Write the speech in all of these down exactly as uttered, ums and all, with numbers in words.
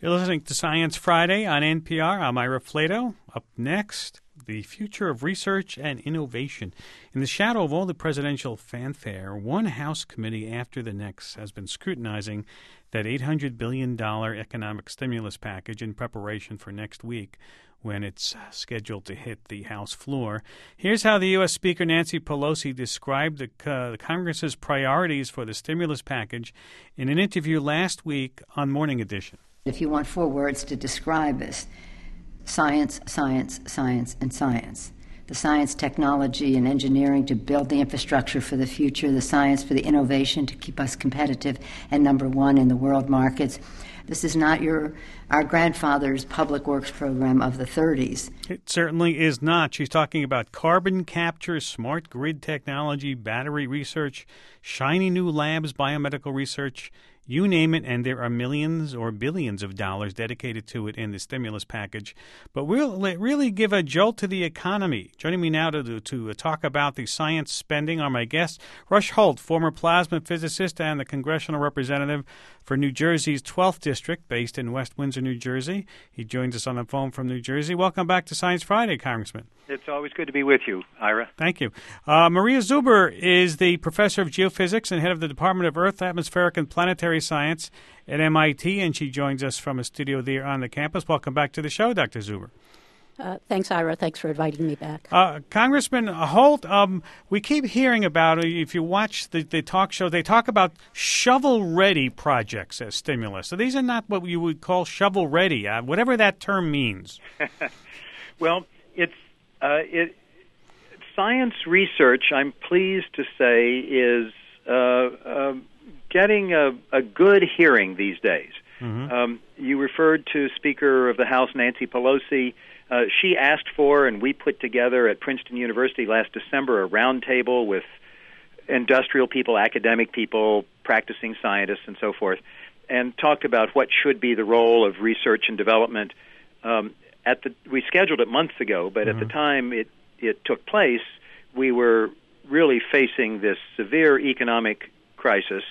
You're listening to Science Friday on N P R. I'm Ira Flato. Up next, the future of research and innovation. In the shadow of all the presidential fanfare, one House committee after the next has been scrutinizing that eight hundred billion dollars economic stimulus package in preparation for next week when it's scheduled to hit the House floor. Here's how the U S. Speaker Nancy Pelosi described the, uh, the Congress's priorities for the stimulus package in an interview last week on Morning Edition. If you want four words to describe this, science, science, science, and science. The science, technology, and engineering to build the infrastructure for the future, the science for the innovation to keep us competitive and number one in the world markets. This is not your our grandfather's public works program of the thirties. It certainly is not. She's talking about carbon capture, smart grid technology, battery research, shiny new labs, biomedical research, you name it, and there are millions or billions of dollars dedicated to it in the stimulus package. But we'll really give a jolt to the economy. Joining me now to, to talk about the science spending are my guests, Rush Holt, former plasma physicist and the congressional representative for New Jersey's twelfth District, based in West Windsor, New Jersey. He joins us on the phone from New Jersey. Welcome back to Science Friday, Congressman. It's always good to be with you, Ira. Thank you. Uh, Maria Zuber is the professor of geophysics and head of the Department of Earth, Atmospheric, and Planetary Science at M I T, and she joins us from a studio there on the campus. Welcome back to the show, Doctor Zuber. Uh, thanks, Ira. Thanks for inviting me back. Uh, Congressman Holt, um, we keep hearing about, if you watch the, the talk show, they talk about shovel-ready projects as stimulus. So these are not what you would call shovel-ready, uh, whatever that term means. Well, it's uh, it science research, I'm pleased to say, is uh, uh, getting a, a good hearing these days. Mm-hmm. Um, you referred to Speaker of the House, Nancy Pelosi. Uh, she asked for, and we put together at Princeton University last December, a roundtable with industrial people, academic people, practicing scientists, and so forth, and talked about what should be the role of research and development. Um, at the we scheduled it months ago, but mm-hmm. at the time it, it took place, we were really facing this severe economic crisis,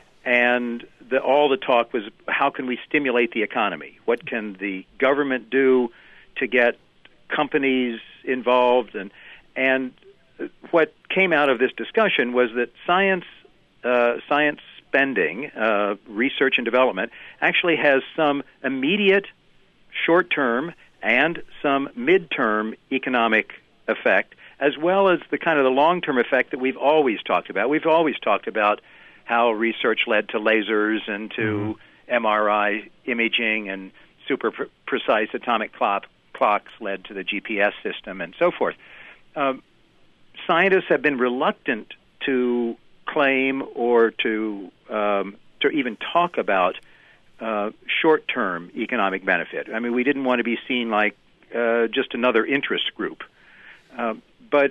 and the, all the talk was, how can we stimulate the economy? What can the government do to get companies involved? And and what came out of this discussion was that science uh, science spending, uh, research and development, actually has some immediate short-term and some mid-term economic effect, as well as the kind of the long-term effect that we've always talked about. We've always talked about how research led to lasers and to mm-hmm. M R I imaging, and super pre- precise atomic clock clocks led to the G P S system, and so forth. Um, scientists have been reluctant to claim or to um, to even talk about uh, short-term economic benefit. I mean, we didn't want to be seen like uh, just another interest group. Uh, but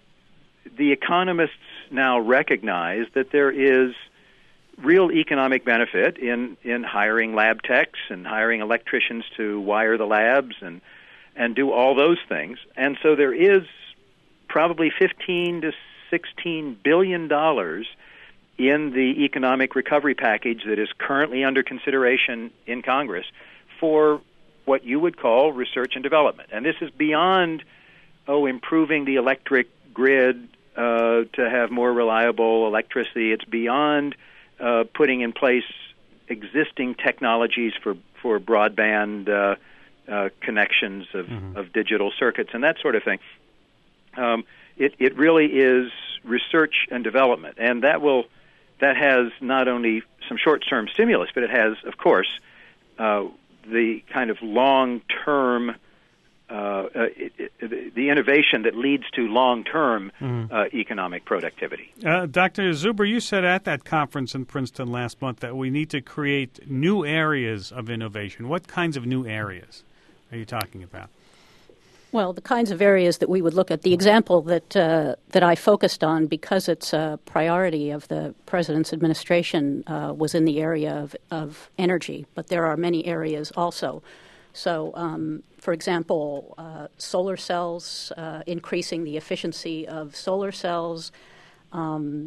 the economists now recognize that there is real economic benefit in, in hiring lab techs and hiring electricians to wire the labs and and do all those things. And so there is probably fifteen to sixteen billion dollars in the economic recovery package that is currently under consideration in Congress for what you would call research and development. And this is beyond, oh, improving the electric grid uh, to have more reliable electricity. It's beyond uh, putting in place existing technologies for, for broadband uh, uh, connections of, mm-hmm. of digital circuits and that sort of thing. Um, it, it really is research and development, and that will that has not only some short-term stimulus, but it has, of course, uh, the kind of long-term, uh, uh, it, it, the innovation that leads to long-term mm. uh, economic productivity. Uh, Doctor Zuber, you said at that conference in Princeton last month that we need to create new areas of innovation. What kinds of new areas are you talking about? Well, the kinds of areas that we would look at, the example that uh, that I focused on, because it's a priority of the President's administration, uh, was in the area of, of energy, but there are many areas also. So, um, for example, uh, solar cells, uh, increasing the efficiency of solar cells, um,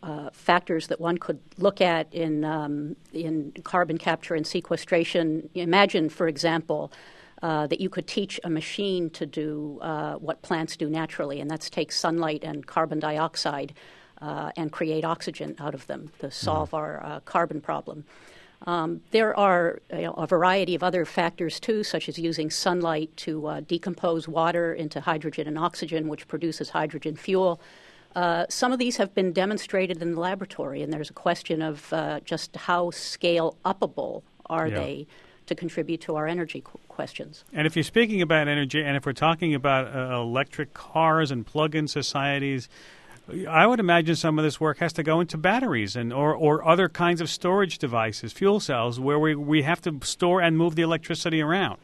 uh, factors that one could look at in um, in carbon capture and sequestration. Imagine, for example, uh, that you could teach a machine to do uh, what plants do naturally, and that's take sunlight and carbon dioxide uh, and create oxygen out of them to solve mm. our uh, carbon problem. Um, there are you know, a variety of other factors, too, such as using sunlight to uh, decompose water into hydrogen and oxygen, which produces hydrogen fuel. Uh, some of these have been demonstrated in the laboratory, and there's a question of uh, just how scale-upable are yeah. they to contribute to our energy qu- questions. And if you're speaking about energy, and if we're talking about uh, electric cars and plug-in societies, I would imagine some of this work has to go into batteries and or, or other kinds of storage devices, fuel cells, where we, we have to store and move the electricity around.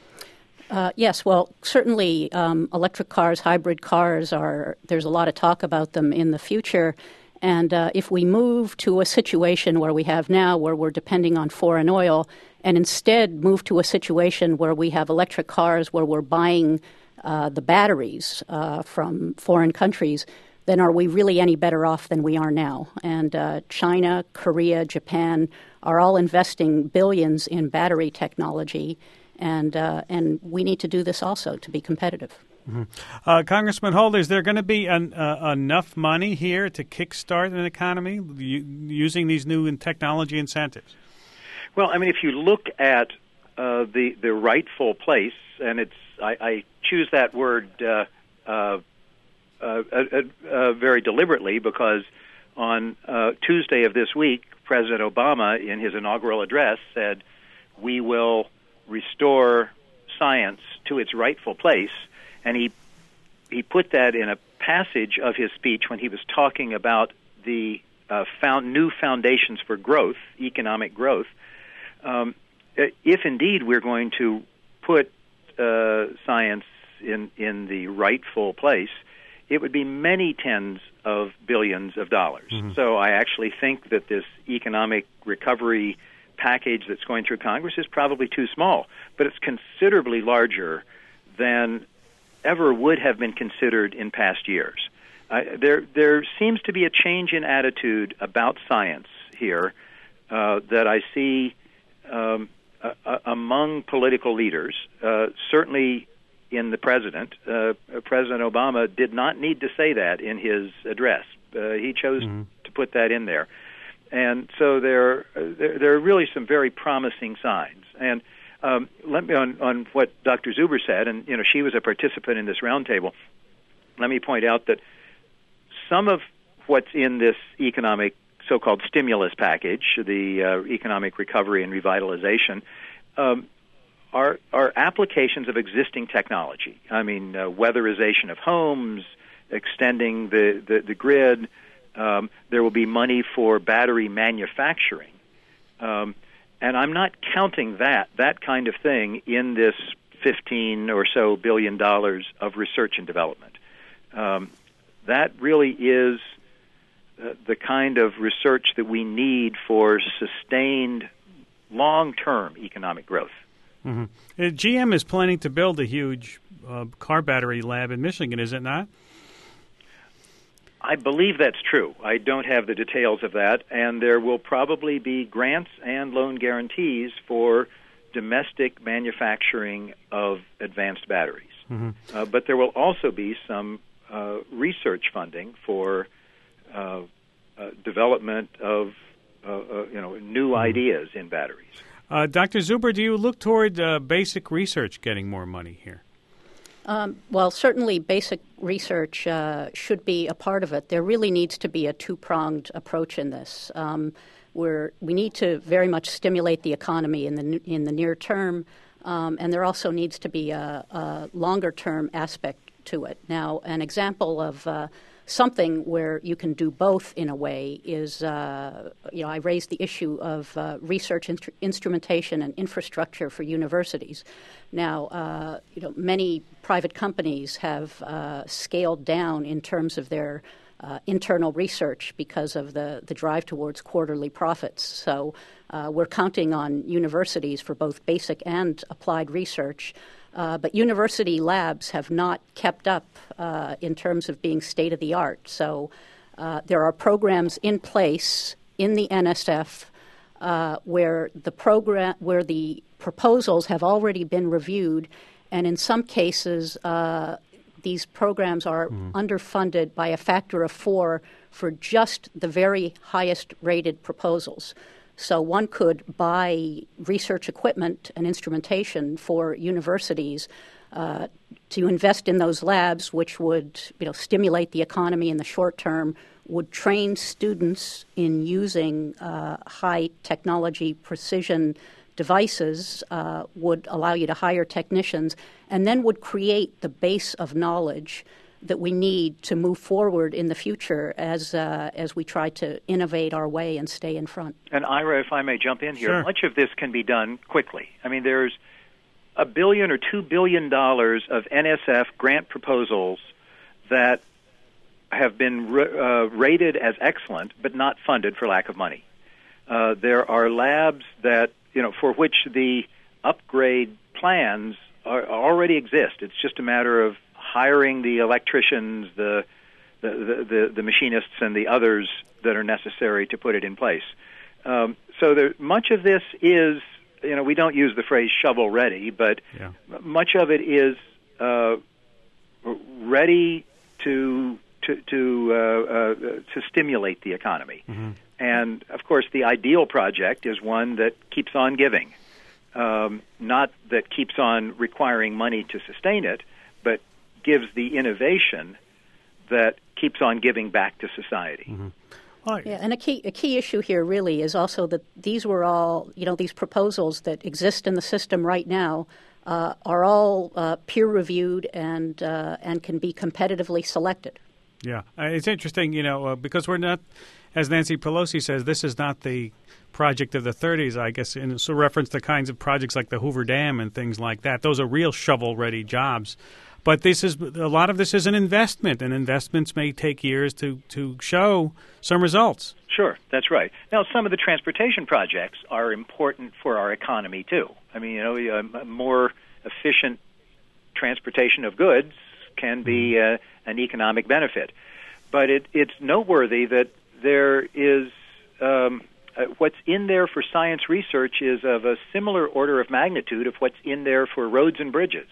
Uh, yes, well, certainly um, electric cars, hybrid cars, are. There's a lot of talk about them in the future. And uh, if we move to a situation where we have now, where we're depending on foreign oil, and instead move to a situation where we have electric cars where we're buying uh, the batteries uh, from foreign countries, then are we really any better off than we are now? And uh, China, Korea, Japan are all investing billions in battery technology, and uh, and we need to do this also to be competitive. Mm-hmm. Uh, Congressman Holder, is there going to be an, uh, enough money here to kickstart an economy u- using these new technology incentives? Well, I mean, if you look at uh, the the rightful place, and it's I, I choose that word uh, uh, uh, uh, uh, very deliberately because on uh, Tuesday of this week, President Obama, in his inaugural address, said, "We will restore science to its rightful place," and he he put that in a passage of his speech when he was talking about the uh, found new foundations for growth, economic growth. Um, if indeed we're going to put uh, science in in the rightful place, it would be many tens of billions of dollars. Mm-hmm. So I actually think that this economic recovery package that's going through Congress is probably too small, but it's considerably larger than ever would have been considered in past years. Uh, there, there seems to be a change in attitude about science here uh, that I see um, uh, uh, among political leaders, uh, certainly in the president. Uh, President Obama did not need to say that in his address. Uh, he chose mm-hmm. to put that in there. And so there, there, there are really some very promising signs. And um, let me on, on what Doctor Zuber said, and you know she was a participant in this roundtable. Let me point out that some of what's in this economic so-called stimulus package, the uh, economic recovery and revitalization, um, are are applications of existing technology. I mean, uh, weatherization of homes, extending the the, the grid. Um, there will be money for battery manufacturing. Um, and I'm not counting that, that kind of thing in this fifteen or so billion dollars of research and development. Um, that really is uh, the kind of research that we need for sustained long-term economic growth. Mm-hmm. Uh, G M is planning to build a huge uh, car battery lab in Michigan, is it not? I believe that's true. I don't have the details of that, and there will probably be grants and loan guarantees for domestic manufacturing of advanced batteries. Mm-hmm. Uh, but there will also be some uh, research funding for uh, uh, development of uh, uh, you know new mm-hmm. ideas in batteries. Uh, Doctor Zuber, do you look toward uh, basic research getting more money here? Um, well, certainly basic research uh, should be a part of it. There really needs to be a two-pronged approach in this. Um, we're, we need to very much stimulate the economy in the in the near term, um, and there also needs to be a, a longer-term aspect to it. Now, an example of uh, something where you can do both in a way is, uh, you know, I raised the issue of uh, research instru- instrumentation and infrastructure for universities. Now, uh, you know, many private companies have uh, scaled down in terms of their uh, internal research because of the, the drive towards quarterly profits. So uh, we're counting on universities for both basic and applied research. Uh, but university labs have not kept up uh, in terms of being state-of-the-art. So Uh, there are programs in place in the N S F uh, where the program where the proposals have already been reviewed, and in some cases uh, these programs are mm. underfunded by a factor of four for just the very highest rated proposals. So one could buy research equipment and instrumentation for universities uh, to invest in those labs, which would, you know, stimulate the economy in the short term, would train students in using uh, high technology precision devices, uh, would allow you to hire technicians, and then would create the base of knowledge that we need to move forward in the future as uh, as we try to innovate our way and stay in front. And Ira, if I may jump in here, sure. much of this can be done quickly. I mean, there's a billion or two billion dollars of N S F grant proposals that have been uh, rated as excellent but not funded for lack of money. Uh, there are labs that, you know, for which the upgrade plans are, already exist. It's just a matter of hiring the electricians, the the, the, the the machinists, and the others that are necessary to put it in place. Um, so there, much of this is, you know, we don't use the phrase shovel ready, but yeah. much of it is uh, ready to to to uh, uh, to stimulate the economy. Mm-hmm. And of course, the ideal project is one that keeps on giving, um, not that keeps on requiring money to sustain it, but gives the innovation that keeps on giving back to society. Mm-hmm. Well, yeah, and a key a key issue here really is also that these were all, you know, these proposals that exist in the system right now uh, are all uh, peer reviewed and uh, and can be competitively selected. Yeah, uh, it's interesting, you know, uh, because we're not, as Nancy Pelosi says, this is not the project of the thirties, I guess, in so reference to kinds of projects like the Hoover Dam and things like that. Those are real shovel-ready jobs. But this is a lot of this is an investment, and investments may take years to, to show some results. Sure, that's right. Now, some of the transportation projects are important for our economy, too. I mean, you know, a more efficient transportation of goods can be uh, an economic benefit. But it, it's noteworthy that there is um, uh, what's in there for science research is of a similar order of magnitude of what's in there for roads and bridges.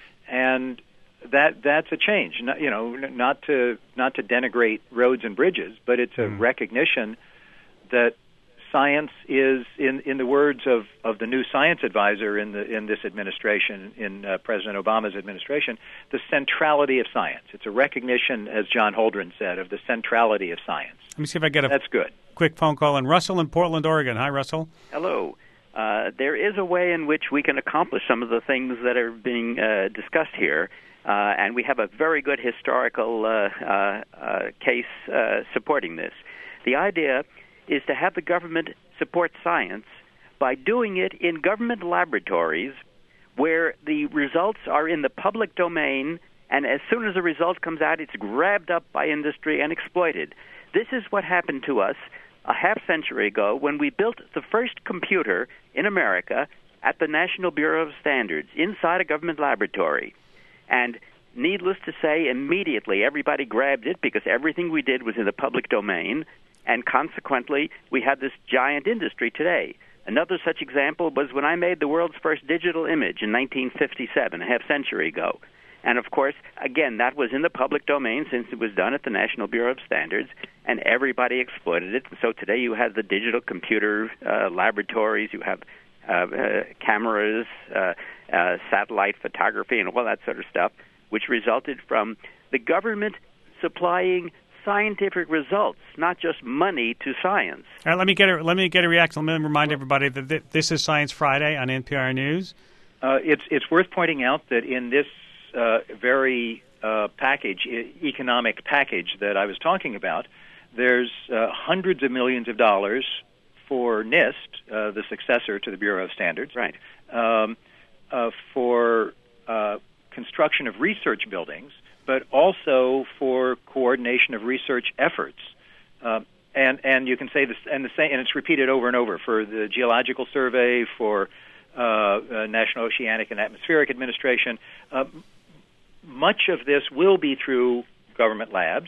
And that that's a change. Not, you know, not to not to denigrate roads and bridges, but it's a mm. recognition that science is, in, in the words of, of the new science advisor in the in this administration, in uh, President Obama's administration, the centrality of science. It's a recognition, as John Holdren said, of the centrality of science. Let me see if I get a that's good. quick phone call. And Russell in Portland, Oregon. Hi, Russell. Hello. Uh, there is a way in which we can accomplish some of the things that are being uh, discussed here. Uh, and we have a very good historical uh, uh, uh, case uh, supporting this. The idea is to have the government support science by doing it in government laboratories where the results are in the public domain, and as soon as the result comes out, it's grabbed up by industry and exploited. This is what happened to us a half century ago when we built the first computer in America at the National Bureau of Standards inside a government laboratory. And needless to say, immediately everybody grabbed it because everything we did was in the public domain, and consequently we had this giant industry today. Another such example was when I made the world's first digital image in nineteen fifty-seven, a half century ago. And of course, again, that was in the public domain since it was done at the National Bureau of Standards, and everybody exploited it. And so today you have the digital computer uh, laboratories, you have uh, uh, cameras, uh, uh, satellite photography, and all that sort of stuff, which resulted from the government supplying scientific results, not just money to science. All right, let me get a, let me get a reaction. Let me remind everybody that th- this is Science Friday on N P R News. Uh, it's it's worth pointing out that in this uh, very uh, package, e- economic package that I was talking about, there's uh, hundreds of millions of dollars for NIST, uh, the successor to the Bureau of Standards, right? Um, uh, for uh, construction of research buildings, but also for coordination of research efforts. Uh, and and you can say this, and the same, and it's repeated over and over for the Geological Survey, for uh, uh, National Oceanic and Atmospheric Administration. Uh, much of this will be through government labs,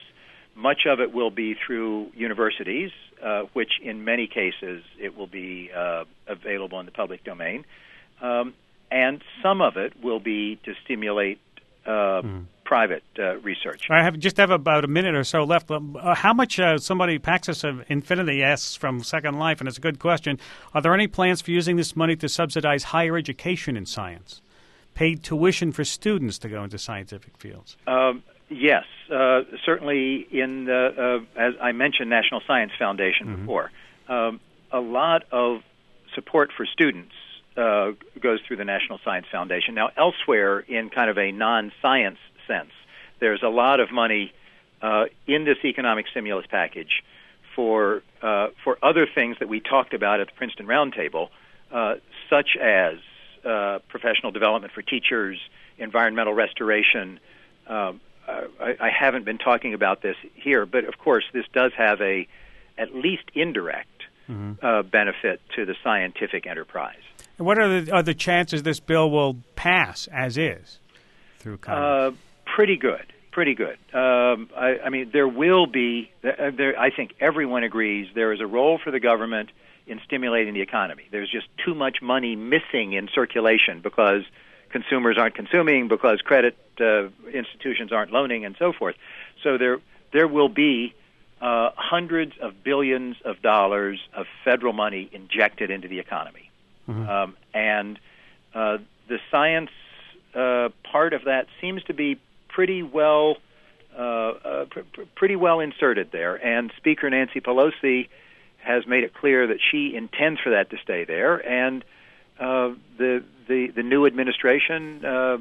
Much of it will be through universities, uh, which in many cases it will be uh, available in the public domain. Um, and some of it will be to stimulate uh, mm. private uh, research. I have just have about a minute or so left. Uh, how much uh, somebody, Paxis of Infinity asks from Second Life, and it's a good question, are there any plans for using this money to subsidize higher education in science? Paid tuition for students to go into scientific fields? Um, yes. Uh, certainly in the, uh, as I mentioned, National Science Foundation mm-hmm. before, um, a lot of support for students Uh, goes through the National Science Foundation. Now, elsewhere, in kind of a non-science sense, there's a lot of money uh, in this economic stimulus package for uh, for other things that we talked about at the Princeton Roundtable, uh, such as uh, professional development for teachers, environmental restoration. Um, I, I haven't been talking about this here, but of course, this does have a at least indirect mm-hmm. uh, benefit to the scientific enterprise. And what are the, are the chances this bill will pass as is through Congress? Uh, pretty good, pretty good. Um, I, I mean, there will be, there, I think everyone agrees, there is a role for the government in stimulating the economy. There's just too much money missing in circulation because consumers aren't consuming, because credit uh, institutions aren't loaning, and so forth. So there, there will be uh, hundreds of billions of dollars of federal money injected into the economy. Mm-hmm. Um, and uh, the science uh, part of that seems to be pretty well, uh, uh, pr- pr- pretty well inserted there. And Speaker Nancy Pelosi has made it clear that she intends for that to stay there. And uh, the the the new administration uh,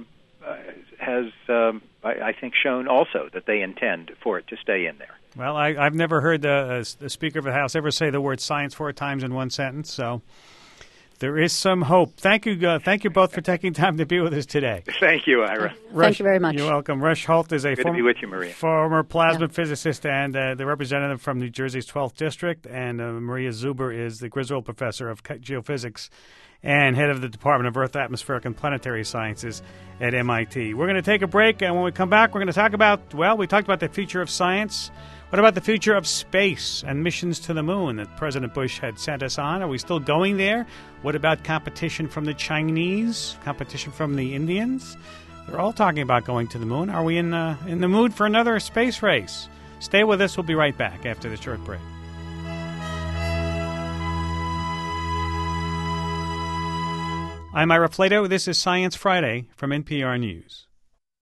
has, um, I, I think, shown also that they intend for it to stay in there. Well, I, I've never heard the, uh, the Speaker of the House ever say the word science four times in one sentence, so there is some hope. Thank you, uh, thank you both for taking time to be with us today. Thank you, Ira. Rush, Thank you very much. You're welcome. Rush Holt is a Good form, to be with you, Maria. former plasma yeah. physicist and uh, the representative from New Jersey's twelfth District, and uh, Maria Zuber is the Griswold Professor of Geophysics and head of the Department of Earth, Atmospheric, and Planetary Sciences at M I T. We're going to take a break, and when we come back, we're going to talk about, well, we talked about the future of science. What about the future of space and missions to the moon that President Bush had sent us on? Are we still going there? What about competition from the Chinese? Competition from the Indians? They're all talking about going to the moon. Are we in, uh, in the mood for another space race? Stay with us. We'll be right back after this short break. I'm Ira Flato. This is Science Friday from N P R News.